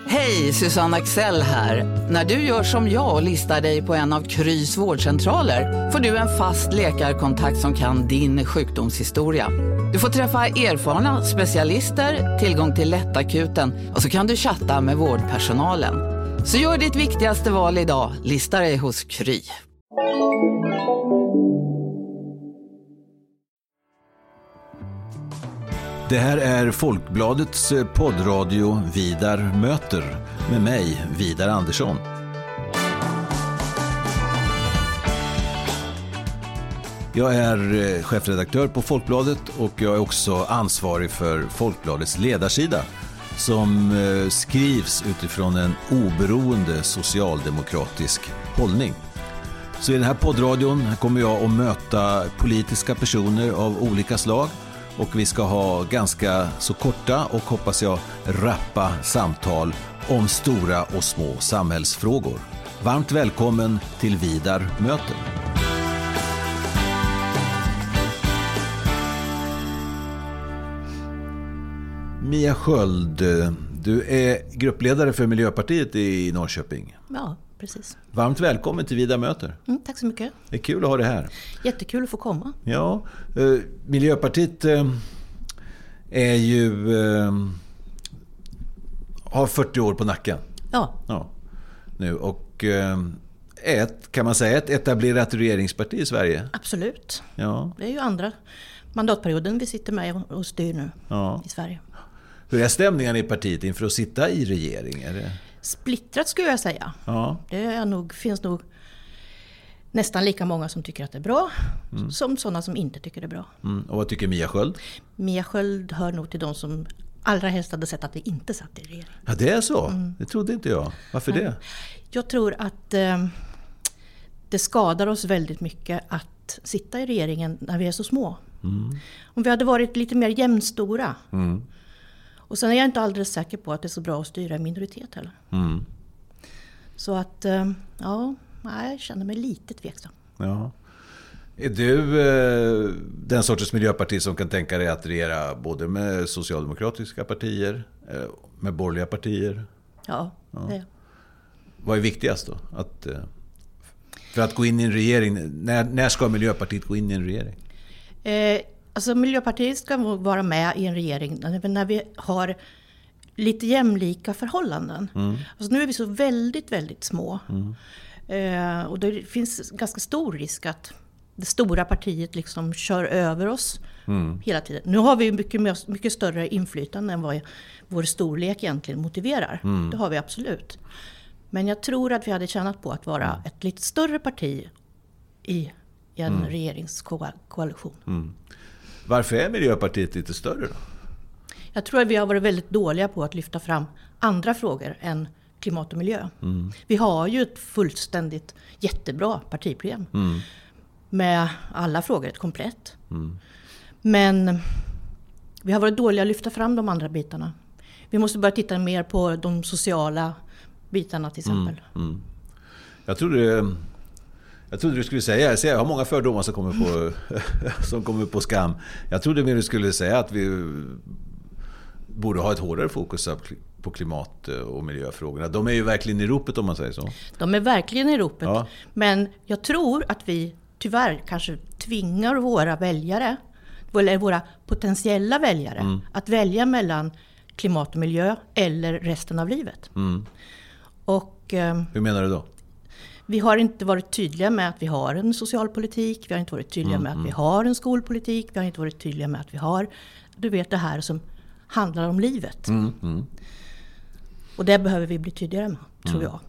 Hej, Susanne Axel här. När du gör som jag och listar dig på en av Krys vårdcentraler får du en fast läkarkontakt som kan din sjukdomshistoria. Du får träffa erfarna specialister, tillgång till lättakuten och så kan du chatta med vårdpersonalen. Så gör ditt viktigaste val idag, lista dig hos Kry. Det här är Folkbladets poddradio Vidar möter med mig, Vidar Andersson. Jag är chefredaktör på Folkbladet och jag är också ansvarig för Folkbladets ledarsida som skrivs utifrån en oberoende socialdemokratisk hållning. Så i den här poddradion kommer jag att möta politiska personer av olika slag. Och vi ska ha ganska så korta och hoppas jag rappa samtal om stora och små samhällsfrågor. Varmt välkommen till Vidar möter. Mia Sköld, du är gruppledare för Miljöpartiet i Norrköping. Ja, precis. Varmt välkommen till Vidar möter. Tack så mycket. Det är kul att ha dig här. Jättekul att få komma. Ja, Miljöpartiet är ju har 40 år på nacken. Ja. Nu och kan man säga ett etablerat regeringsparti i Sverige. Absolut. Ja. Det är ju andra mandatperioden vi sitter med och styr nu i Sverige. Hur är stämningen i partiet inför att sitta i regering? Är det... Splittrat skulle jag säga. Ja. Finns nog nästan lika många som tycker att det är bra som sådana som inte tycker det är bra. Och vad tycker Mia Sköld? Mia Sköld hör nog till de som allra helst hade sett att vi inte satt i regering. Ja, det är så. Det trodde inte jag. Varför det? Jag tror att det skadar oss väldigt mycket att sitta i regeringen när vi är så små. Om vi hade varit lite mer jämnstora. Och sen är jag inte alldeles säker på att det är så bra att styra en minoritet heller. Så att, jag känner mig lite tveksam. Ja. Är du den sortens miljöparti som kan tänka dig att regera både med socialdemokratiska partier, med borgerliga partier? Ja, det är. Vad är viktigast då? För att gå in i en regering, när ska Miljöpartiet gå in i en regering? Alltså Miljöpartiet ska vara med i en regering när vi har lite jämlika förhållanden. Alltså nu är vi så väldigt, väldigt små. Och det finns ganska stor risk att det stora partiet liksom kör över oss hela tiden. Nu har vi mycket större inflytande än vad vår storlek egentligen motiverar. Det har vi absolut. Men jag tror att vi hade tjänat på att vara ett lite större parti i en regeringskoalition. Varför är Miljöpartiet lite större då? Jag tror att vi har varit väldigt dåliga på att lyfta fram andra frågor än klimat och miljö. Vi har ju ett fullständigt jättebra partiprogram med alla frågor, ett komplett. Men vi har varit dåliga att lyfta fram de andra bitarna. Vi måste börja titta mer på de sociala bitarna till exempel. Jag trodde du skulle säga, jag har många fördomar som kommer på skam. Jag trodde mer du skulle säga att vi borde ha ett hårdare fokus på klimat- och miljöfrågorna. De är ju verkligen i ropet om man säger så. De är verkligen i ropet. Ja. Men jag tror att vi tyvärr kanske tvingar våra väljare, eller våra potentiella väljare, att välja mellan klimat och miljö eller resten av livet. Och, hur menar du då? Vi har inte varit tydliga med att vi har en socialpolitik. Vi har inte varit tydliga med att vi har en skolpolitik. Vi har inte varit tydliga med att vi har, det här som handlar om livet. Och det behöver vi bli tydligare med, tror jag.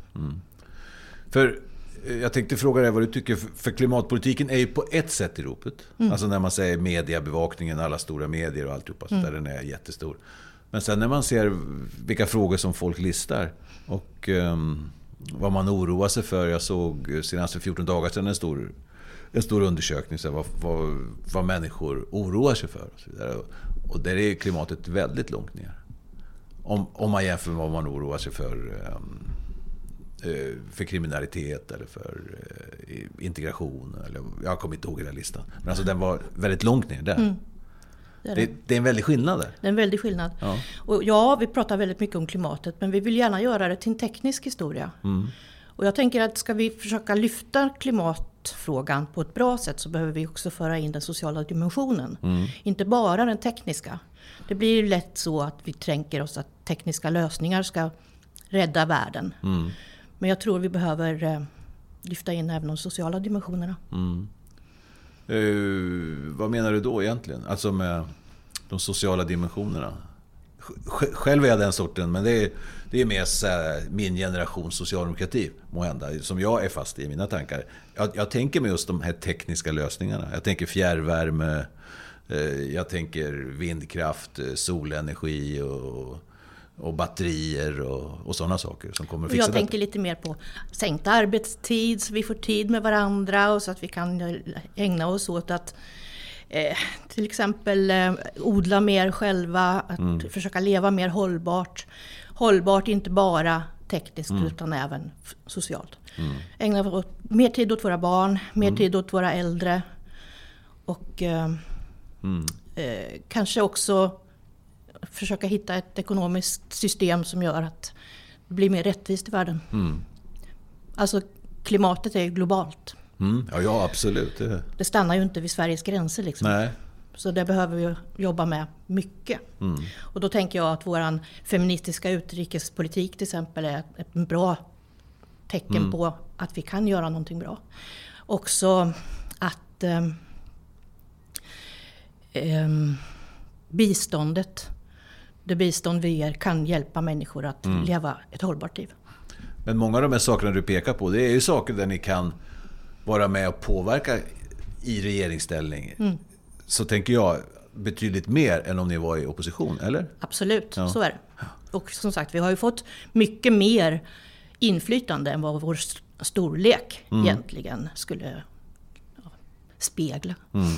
För jag tänkte fråga dig vad du tycker. För klimatpolitiken är ju på ett sätt i ropet. Alltså när man säger mediebevakningen, alla stora medier och alltihopa. Så där den är jättestor. Men sen när man ser vilka frågor som folk listar och vad man oroar sig för. Jag såg senast för 14 dagar sedan en stor undersökning så vad människor oroar sig för. Och så vidare. Och där är klimatet väldigt långt ner. Om man jämför med vad man oroar sig för kriminalitet eller för integration. Eller, jag kommer inte ihåg hela listan. Men alltså den var väldigt långt ner där. Det är en väldig skillnad där. Det är en väldig skillnad. Ja. Och vi pratar väldigt mycket om klimatet, men vi vill gärna göra det till en teknisk historia. Och jag tänker att ska vi försöka lyfta klimatfrågan på ett bra sätt så behöver vi också föra in den sociala dimensionen. Inte bara den tekniska. Det blir ju lätt så att vi tänker oss att tekniska lösningar ska rädda världen. Men jag tror vi behöver lyfta in även de sociala dimensionerna. Vad menar du då egentligen? Alltså med de sociala dimensionerna? Själv är jag den sorten, men det är mer så här, min generations socialdemokrati måhända, som jag är fast i mina tankar. Jag tänker med just de här tekniska lösningarna. Jag tänker fjärrvärme, jag tänker vindkraft, solenergi och batterier och sådana saker som kommer att fixa. Jag tänker lite mer på sänkt arbetstid så vi får tid med varandra och så att vi kan ägna oss åt att till exempel odla mer själva, att försöka leva mer hållbart. Hållbart inte bara tekniskt utan även socialt. Ägna mer tid åt våra barn, mer tid åt våra äldre och kanske också försöka hitta ett ekonomiskt system som gör att det blir mer rättvist i världen. Alltså klimatet är ju globalt. Ja, absolut. Det stannar ju inte vid Sveriges gränser liksom. Nej. Så det behöver vi jobba med mycket. Och då tänker jag att våran feministiska utrikespolitik till exempel är ett bra tecken på att vi kan göra någonting bra. Också att det bistånd vi ger kan hjälpa människor att leva ett hållbart liv. Men många av de här sakerna du pekar på, det är ju saker där ni kan vara med och påverka i regeringsställning. Så tänker jag betydligt mer än om ni var i opposition, eller? Absolut, så är det. Och som sagt, vi har ju fått mycket mer inflytande än vad vår storlek egentligen skulle spegla.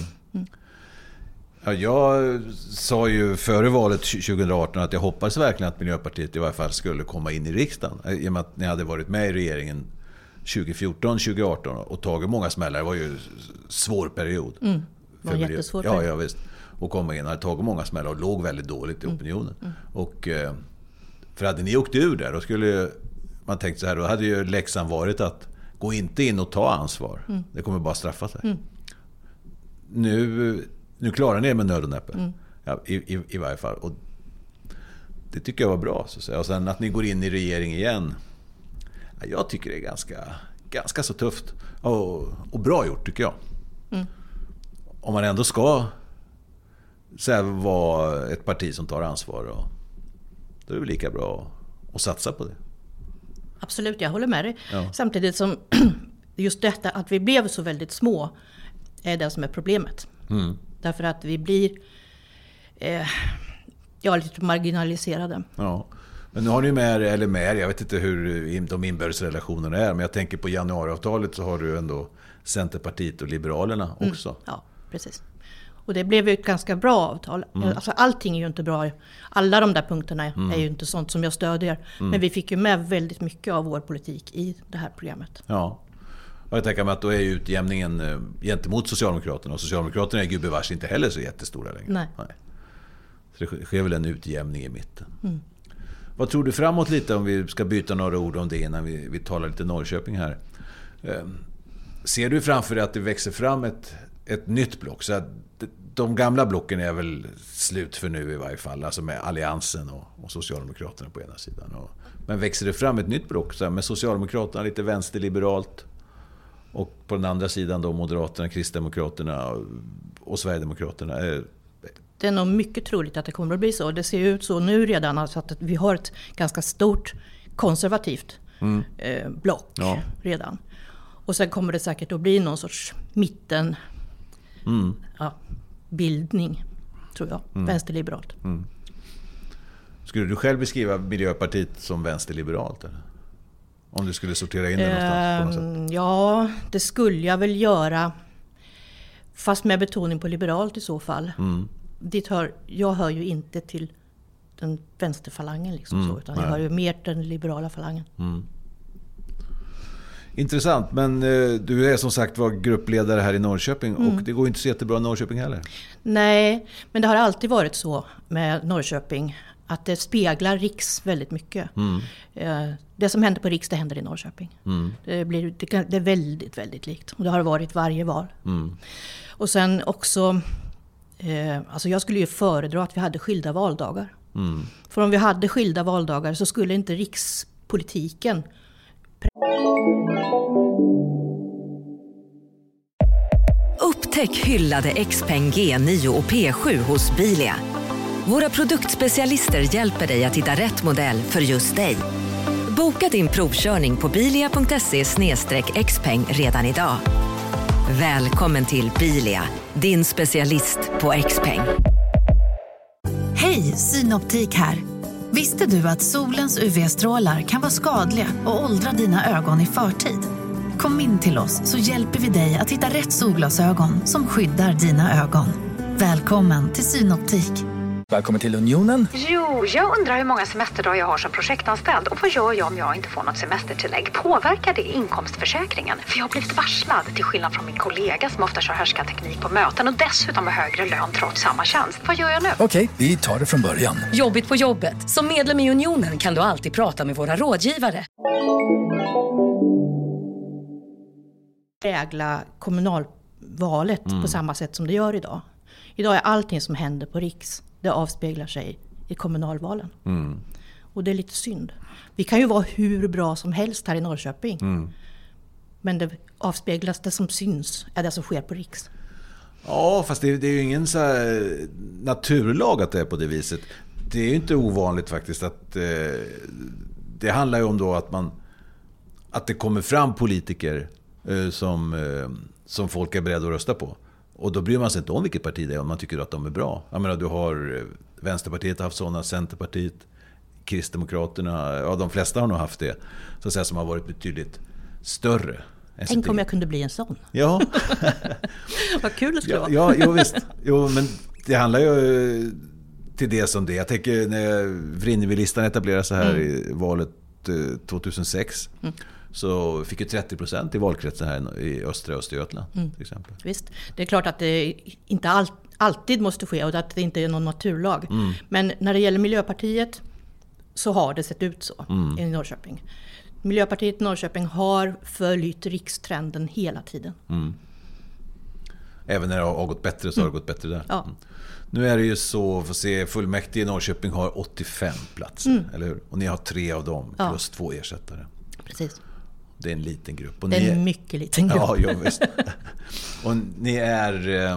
Ja, jag sa ju före valet 2018 att jag hoppades verkligen att Miljöpartiet i varje fall skulle komma in i riksdagen. I och med att ni hade varit med i regeringen 2014-2018 och tagit många smällar. Det var ju en svår period. Det var en jättesvår period. Ja, visst. Och komma in och tagit många smällar och låg väldigt dåligt i opinionen. Och för hade ni åkt ur där, då skulle man tänkt så här, då hade ju läxan varit att gå inte in och ta ansvar. Det kommer bara straffa sig. Nu klarar ni er med nöd och näppe. Ja, i varje fall. Och det tycker jag var bra. Så att säga. Och sen att ni går in i regering igen. Ja, jag tycker det är ganska så tufft. Och bra gjort tycker jag. Om man ändå ska så här, vara ett parti som tar ansvar. Då är det lika bra att satsa på det. Absolut, jag håller med dig. Ja. Samtidigt som just detta att vi blev så väldigt små är det som är problemet. Därför att vi blir lite marginaliserade. Ja. Men nu har ni med, jag vet inte hur de inbördesrelationerna är, men jag tänker på januariavtalet så har du ändå Centerpartiet och Liberalerna också. Ja, precis. Och det blev ju ett ganska bra avtal. Alltså, allting är ju inte bra. Alla de där punkterna är ju inte sånt som jag stödjer. Men vi fick ju med väldigt mycket av vår politik i det här programmet. Ja. Och jag tänker mig att då är ju utjämningen gentemot Socialdemokraterna. Och Socialdemokraterna är gubevars inte heller så jättestora längre. Nej. Så det sker väl en utjämning i mitten. Vad tror du framåt lite, om vi ska byta några ord om det innan vi talar lite Norrköping här. Ser du framför dig att det växer fram ett nytt block? Så att de gamla blocken är väl slut för nu i varje fall. Alltså med Alliansen och Socialdemokraterna på ena sidan. Men växer det fram ett nytt block så här, med Socialdemokraterna lite vänsterliberalt? Och på den andra sidan då Moderaterna, Kristdemokraterna och Sverigedemokraterna. Det är nog mycket troligt att det kommer att bli så. Det ser ut så nu redan, alltså att vi har ett ganska stort konservativt block redan. Och sen kommer det säkert att bli någon sorts mitten bildning, tror jag. Vänsterliberalt. Skulle du själv beskriva Miljöpartiet som vänsterliberalt eller? Om du skulle sortera in det någonstans på något sätt. Ja, det skulle jag väl göra. Fast med betoning på liberalt i så fall. Jag hör ju inte till den vänsterfalangen liksom så, utan jag hör ju mer den liberala falangen. Intressant, men du är som sagt var gruppledare här i Norrköping och det går inte så jättebra i Norrköping heller. Nej, men det har alltid varit så med Norrköping att det speglar Riks väldigt mycket. Det som händer på Riks, det händer i Norrköping. Det är väldigt, väldigt likt. Och det har varit varje val. Och sen också, alltså jag skulle ju föredra att vi hade skilda valdagar. För om vi hade skilda valdagar så skulle inte rikspolitiken... Upptäck hyllade XPeng G9 och P7 hos Bilia. Våra produktspecialister hjälper dig att hitta rätt modell för just dig. Boka din provkörning på bilia.se/xpeng redan idag. Välkommen till Bilia, din specialist på XPeng. Hej, Synoptik här. Visste du att solens UV-strålar kan vara skadliga och åldra dina ögon i förtid? Kom in till oss så hjälper vi dig att hitta rätt solglasögon som skyddar dina ögon. Välkommen till Synoptik. Välkommen till Unionen. Jo, jag undrar hur många semesterdagar jag har som projektanställd och vad gör jag om jag inte får något semestertillägg? Påverkar det inkomstförsäkringen? För jag har blivit varslad, till skillnad från min kollega som ofta kör härskarteknik på möten och dessutom har högre lön trots samma tjänst. Vad gör jag nu? Okej, vi tar det från början. Jobbigt på jobbet. Som medlem i Unionen kan du alltid prata med våra rådgivare. Prägla kommunalvalet på samma sätt som det gör idag. Idag är allting som händer på Riks, det avspeglar sig i kommunalvalen. Och det är lite synd. Vi kan ju vara hur bra som helst här i Norrköping. Men det avspeglas, det som syns är det som sker på Riks. Ja, fast det är ju ingen så här naturlag att det är på det viset. Det är ju inte ovanligt faktiskt att det handlar ju om då att det kommer fram politiker som folk är beredda att rösta på. Och då bryr man sig inte om vilket parti det är om man tycker att de är bra. Jag menar, du har Vänsterpartiet har haft sådana, Centerpartiet, Kristdemokraterna, ja de flesta har nog haft det, så att säga, som har varit betydligt större. Tänk om jag kunde bli en sån. Ja. Vad kul det skulle vara. Ja, jo, visst. Jo, men det handlar ju till det som det. Jag tänker när Vrinnevi-listan etablerades så här i valet 2006 så fick ju 30% i valkretsen här i östra Östergötland till exempel. Visst, det är klart att det inte alltid måste ske och att det inte är någon naturlag. Men när det gäller Miljöpartiet så har det sett ut så i Norrköping. Miljöpartiet i Norrköping har följt rikstrenden hela tiden. Även när det har gått bättre så har det gått bättre där. Ja. Nu är det ju så, för se, fullmäktige i Norrköping har 85 platser, eller hur? Och ni har 3 av dem plus 2 ersättare. Precis. Det är en liten grupp. Och det är en mycket liten grupp. Ja, visst. Och ni är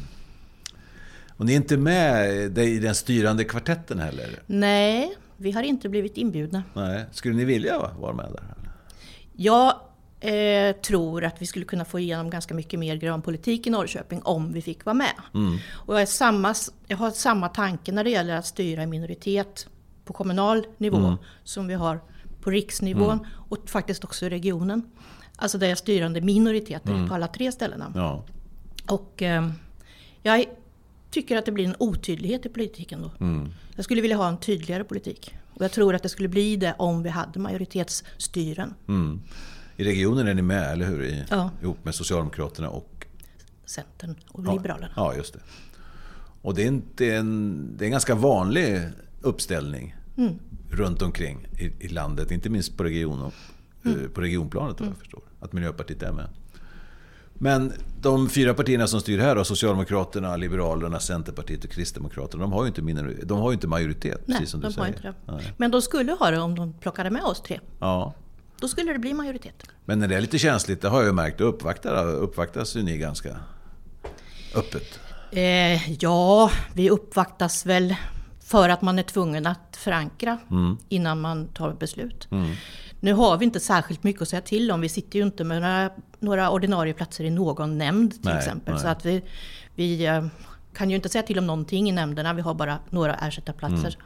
inte med i den styrande kvartetten heller? Nej, vi har inte blivit inbjudna. Nej. Skulle ni vilja vara med där? Jag tror att vi skulle kunna få igenom ganska mycket mer grön politik i Norrköping om vi fick vara med. Och jag har samma tanke när det gäller att styra en minoritet på kommunal nivå som vi har på riksnivån och faktiskt också i regionen. Alltså där är styrande minoriteter på alla 3 ställena. Ja. Och jag tycker att det blir en otydlighet i politiken då. Jag skulle vilja ha en tydligare politik. Och jag tror att det skulle bli det om vi hade majoritetsstyren. I regionen är ni med, eller hur? Ihop med Socialdemokraterna och Centern och Liberalerna. Ja, just det. Och det är en ganska vanlig uppställning runt omkring i landet, inte minst på på regionplanet jag förstår, att Miljöpartiet är med. Men de 4 partierna som styr här då, Socialdemokraterna, Liberalerna, Centerpartiet och Kristdemokraterna, de har ju inte majoritet. Nej, precis som du säger. Inte det. Nej. Men de skulle ha det om de plockade med oss 3. Ja. Då skulle det bli majoritet. Men när det är lite känsligt, det har jag märkt, uppvaktas ju ni ganska öppet. Ja, vi uppvaktas väl för att man är tvungen att förankra innan man tar beslut. Nu har vi inte särskilt mycket att säga till om. Vi sitter ju inte med några ordinarie platser i någon nämnd till exempel. Nej. Så att vi kan ju inte säga till om någonting i nämnderna. Vi har bara några ersättarplatser.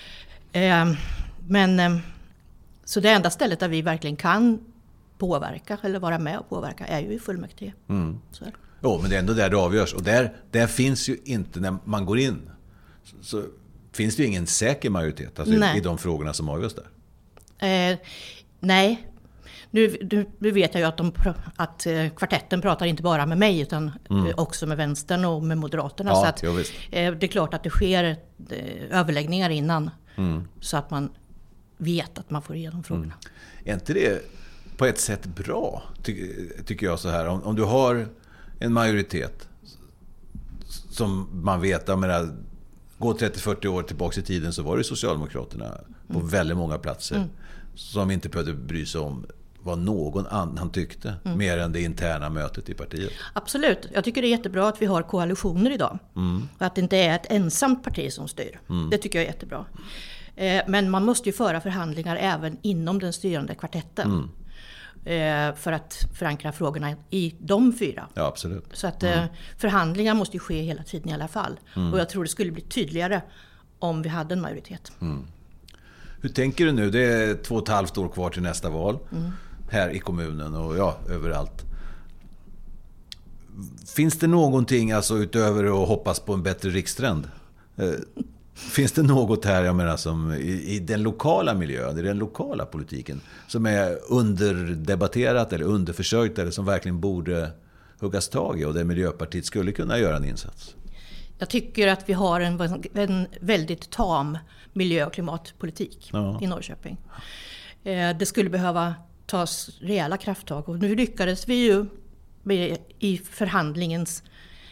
Så det enda stället där vi verkligen kan påverka eller vara med och påverka är ju i fullmäktige. Så. Jo, men det är ändå där det avgörs. Och där finns ju inte, när man går in så finns det ju ingen säker majoritet alltså i de frågorna som avgörs där. Nej, Nu vet jag ju att kvartetten pratar inte bara med mig utan också med vänstern och med Moderaterna. Ja, så att, det är klart att det sker överläggningar innan så att man vet att man får igenom frågorna. Är inte det på ett sätt bra, tycker jag så här? Om du har en majoritet som man vet, jag menar, gå 30-40 år tillbaka i tiden så var det Socialdemokraterna på väldigt många platser som inte behövde bry sig om vad någon annan tyckte mer än det interna mötet i partiet. Absolut. Jag tycker det är jättebra att vi har koalitioner idag. Och att det inte är ett ensamt parti som styr. Det tycker jag är jättebra. Men man måste ju föra förhandlingar även inom den styrande kvartetten. För att förankra frågorna i de 4. Ja, absolut. Så att förhandlingar måste ju ske hela tiden i alla fall. Och jag tror det skulle bli tydligare om vi hade en majoritet. Hur tänker du nu? Det är 2,5 år kvar till nästa val här i kommunen och överallt. Finns det någonting alltså utöver att hoppas på en bättre rikstrend? Finns det något här, jag menar, som i den lokala miljön, i den lokala politiken som är underdebatterat eller underförsörjt eller som verkligen borde huggas tag i och där Miljöpartiet skulle kunna göra en insats? Jag tycker att vi har en väldigt tam miljö- och klimatpolitik i Norrköping. Det skulle behöva tas rejäla krafttag och nu lyckades vi ju i förhandlingens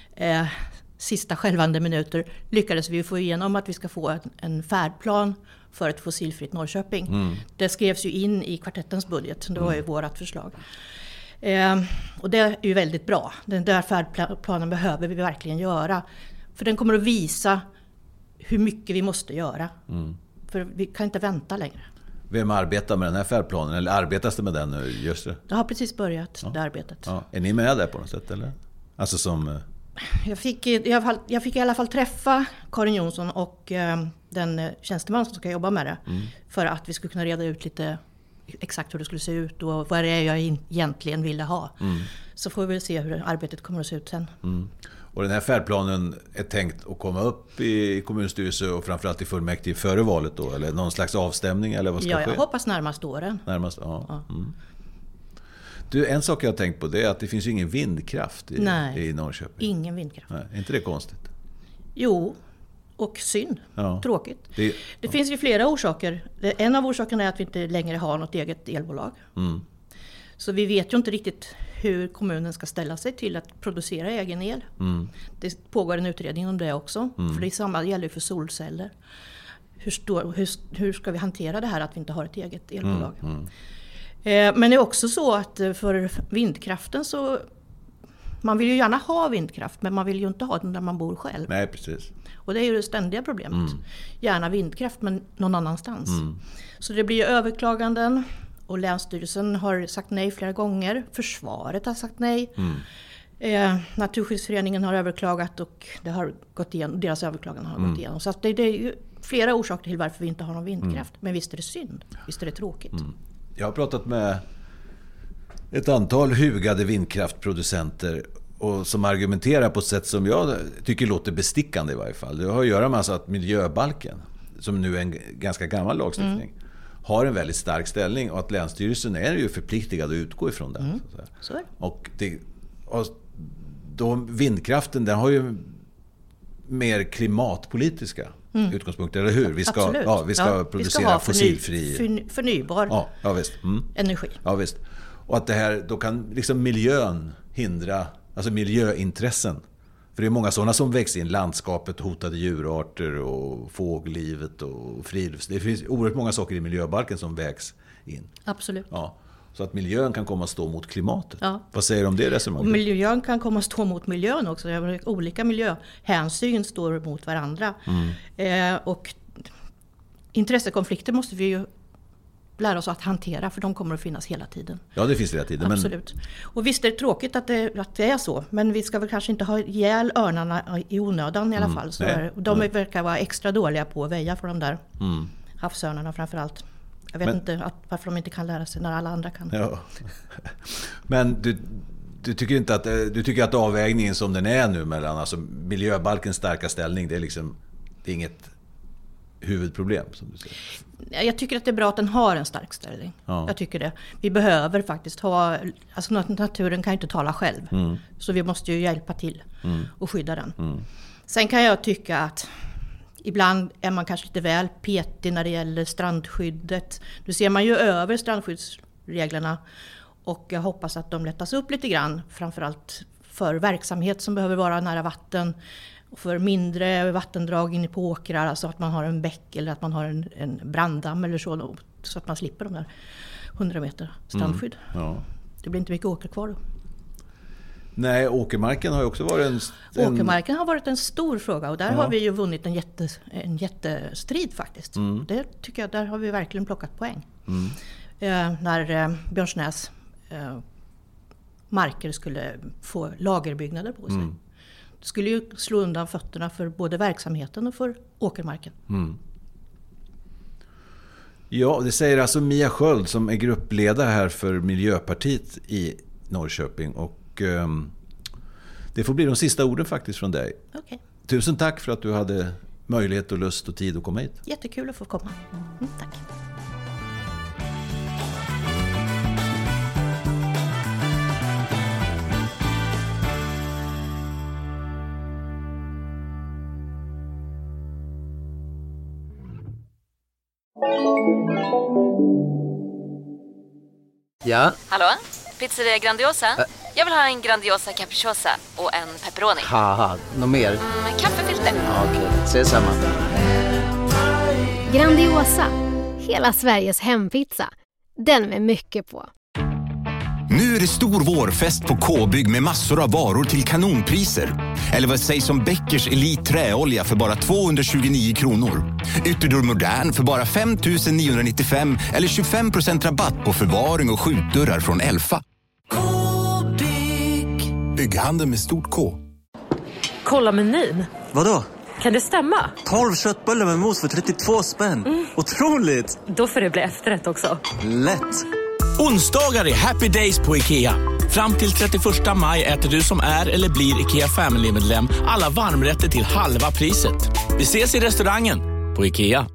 sista skälvande minuter lyckades vi få igenom att vi ska få en färdplan för ett fossilfritt Norrköping. Det skrevs ju in i kvartettens budget, det var ju vårt förslag. Och det är ju väldigt bra. Den där färdplanen behöver vi verkligen göra. För den kommer att visa hur mycket vi måste göra. För vi kan inte vänta längre. Vem arbetar med den här färdplanen? Eller arbetas det med den nu? Just det. Det har precis börjat, det arbetet. Ja. Är ni med där på något sätt? Eller? Alltså som... Jag fick i alla fall träffa Karin Jonsson och den tjänsteman som ska jobba med det. För att vi skulle kunna reda ut lite exakt hur det skulle se ut och vad det är jag egentligen ville ha. Så får vi väl se hur arbetet kommer att se ut sen. Och den här färdplanen är tänkt att komma upp i kommunstyrelse och framförallt i fullmäktige före valet då? Eller någon slags avstämning eller vad ska ske? Ja, jag hoppas närmast åren. Ja. Du, en sak jag har tänkt på det är att det finns ju ingen vindkraft i Norrköping. Ingen vindkraft. Nej, är inte det konstigt? Jo, och synd. Tråkigt. Det finns ju flera orsaker. En av orsakerna är att vi inte längre har något eget elbolag. Så vi vet ju inte riktigt hur kommunen ska ställa sig till att producera egen el. Det pågår en utredning om det också. För det gäller ju för solceller. Hur ska vi hantera det här att vi inte har ett eget elbolag? Men det är också så att för vindkraften så... Man vill ju gärna ha vindkraft, men man vill ju inte ha den där man bor själv. Nej, precis. Och det är ju det ständiga problemet. Gärna vindkraft, men någon annanstans. Så det blir ju överklaganden. Och Länsstyrelsen har sagt nej flera gånger. Försvaret har sagt nej. Naturskyddsföreningen har överklagat och det har gått igenom, deras överklaganden har gått igenom. Så att det är ju flera orsaker till varför vi inte har någon vindkraft. Men visst är det synd. Visst är det tråkigt. Jag har pratat med ett antal hugade vindkraftproducenter och som argumenterar på ett sätt som jag tycker låter bestickande i varje fall. Det har att göra med alltså att miljöbalken, som nu är en ganska gammal lagstiftning, har en väldigt stark ställning och att Länsstyrelsen är ju förpliktigad att utgå ifrån den. Så är det. Och då vindkraften, den har ju mer klimatpolitiska utgångspunkter, eller hur? Vi ska producera fossilfri förnybar energi. Ja, visst. Och att det här, då kan liksom miljön hindra, alltså miljöintressen. För det är många sådana som växer in, landskapet, hotade djurarter och fågellivet och friluftsliv. Det finns oerhört många saker i miljöbalken som vägs in. Absolut. Ja. Så att miljön kan komma att stå mot klimatet. Ja. Vad säger du om det resonemanget? Och miljön kan komma att stå mot miljön också. Olika miljöhänsyn står mot varandra. Och intressekonflikter måste vi ju lära oss att hantera, för de kommer att finnas hela tiden. Ja, det finns hela tiden. Absolut. Och visst är det tråkigt att det är så, men vi ska väl kanske inte ha ihjäl örnarna i onödan i alla fall. Så de verkar vara extra dåliga på att väja för de där havsörnarna framförallt. Jag vet inte varför de inte kan lära sig när alla andra kan. Ja. Men du tycker inte att du tycker att avvägningen som den är nu mellan alltså miljöbalkens starka ställning, det är liksom det är inget huvudproblem som du säger? Jag tycker att det är bra att den har en stark ställning. Ja. Jag tycker det. Vi behöver faktiskt ha, alltså naturen kan ju inte tala själv. Så vi måste ju hjälpa till och skydda den. Sen kan jag tycka att ibland är man kanske lite väl petig när det gäller strandskyddet. Nu ser man ju över strandskyddsreglerna och jag hoppas att de lättas upp lite grann. Framförallt för verksamhet som behöver vara nära vatten. Och för mindre vattendrag inne på åkrar, alltså att man har en bäck eller att man har en branddamm eller så att man slipper de där 100 meter strandskydd. Ja. Det blir inte mycket åker kvar då. Nej, åkermarken har ju också varit Åkermarken har varit en stor fråga och där har vi ju vunnit en jättestrid faktiskt. Det tycker jag, där har vi verkligen plockat poäng. När Björnsnäs marker skulle få lagerbyggnader på sig. Det skulle ju slå undan fötterna för både verksamheten och för åkermarken. Ja, det säger alltså Mia Sköld som är gruppledare här för Miljöpartiet i Norrköping. Och det får bli de sista orden faktiskt från dig. Okay. Tusen tack för att du hade möjlighet och lust och tid att komma hit. Jättekul att få komma. Tack. Ja? Hallå? Pizzeria Grandiosa? Jag vill ha en Grandiosa capriciosa och en pepperoni. Haha, något mer? Kaffefilter. Ja, okej, ses samma. Grandiosa, hela Sveriges hempizza. Den med mycket på. Nu är det stor vårfest på K-bygg med massor av varor till kanonpriser. Eller vad sägs om Bäckers Elite träolja för bara 229 kronor. Ytterdörr Modern för bara 5 995 eller 25% rabatt på förvaring och skjutdörrar från Elfa. K-bygg. Bygghandeln med stort K. Kolla menyn. Vadå? Kan det stämma? 12 köttbullar med mos för 32 spänn. Otroligt! Då får det bli efterrätt också. Lätt! Onsdagar är happy days på IKEA. Fram till 31 maj äter du som är eller blir IKEA Family-medlem alla varmrätter till halva priset. Vi ses i restaurangen på IKEA.